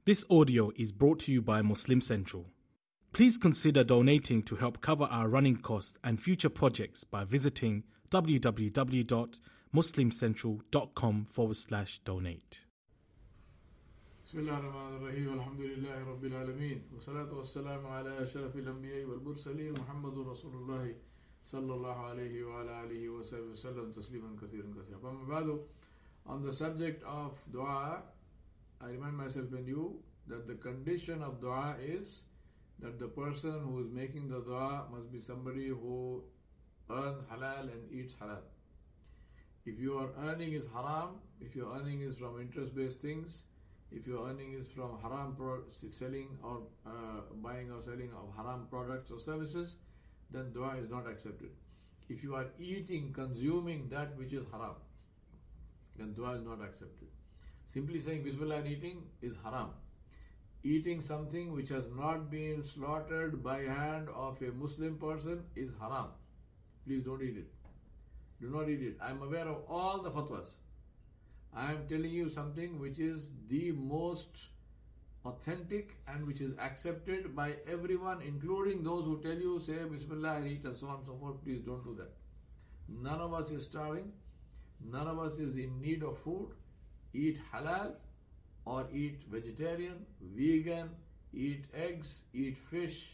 This audio is brought to you by Muslim Central. Please consider donating to help cover our running costs and future projects by visiting www.muslimcentral.com/donate. بسم الله الرحمن الرحيم والحمد لله رب العالمين والصلاة والسلام على أشرف الأنبياء والمرسلين محمد رسول الله صلى الله عليه وعلى آله وصحبه وسلم تسليما كثيرا كثيرا. أما بعد, on the subject of dua, I remind myself and you that the condition of dua is that the person who is making the dua must be somebody who earns halal and eats halal. If your earning is haram, if your earning is from interest-based things, if your earning is from haram selling or buying or selling of haram products or services, then dua is not accepted. If you are eating, consuming that which is haram, then dua is not accepted. Simply saying Bismillah and eating is haram. Eating something which has not been slaughtered by hand of a Muslim person is haram. Please don't eat it. Do not eat it. I am aware of all the fatwas. I am telling you something which is the most authentic and which is accepted by everyone, including those who tell you, say Bismillah and eat and so on and so forth. Please don't do that. None of us is starving. None of us is in need of food. Eat halal or eat vegetarian, vegan, eat eggs, eat fish.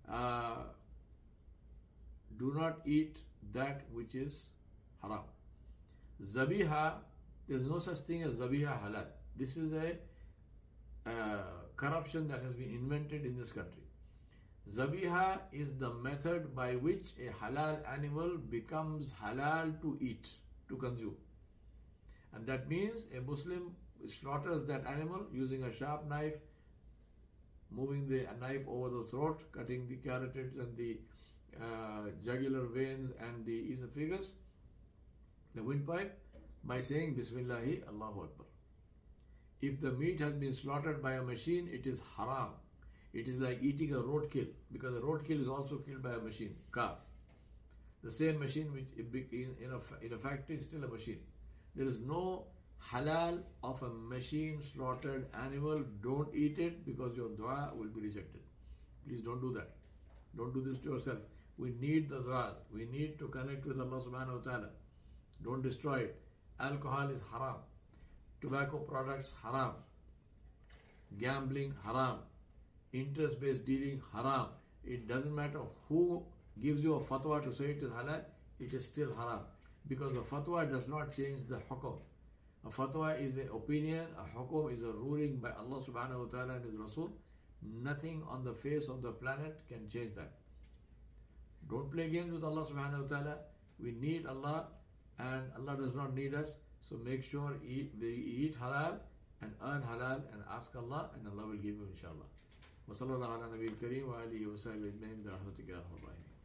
Do not eat that which is haram. Zabiha, there is no such thing as zabiha halal. This is a corruption that has been invented in this country. Zabiha is the method by which a halal animal becomes halal to eat, to consume. And that means a Muslim slaughters that animal using a sharp knife, moving the knife over the throat, cutting the carotids and the jugular veins and the esophagus, the windpipe, by saying Bismillahi Allahu Akbar. If the meat has been slaughtered by a machine, it is haram. It is like eating a roadkill, because a roadkill is also killed by a machine, car. The same machine which in a factory is still a machine. There is no halal of a machine slaughtered animal. Don't eat it, because your dua will be rejected. Please don't do that. Don't do this to yourself. We need the duas. We need to connect with Allah subhanahu wa ta'ala. Don't destroy it. Alcohol is haram. Tobacco products haram. Gambling haram. Interest-based dealing haram. It doesn't matter who gives you a fatwa to say it is halal, it is still haram. Because a fatwa does not change the hukum. A fatwa is an opinion, a hukum is a ruling by Allah subhanahu wa ta'ala and His Rasul. Nothing on the face of the planet can change that. Don't play games with Allah subhanahu wa ta'ala. We need Allah and Allah does not need us. So make sure we eat halal and earn halal and ask Allah, and Allah will give you inshallah. Wa sallallahu ala nabiyil kareem wa alihi wa sahbihi ajma'in bi rahmatika ya arhamar rahimin.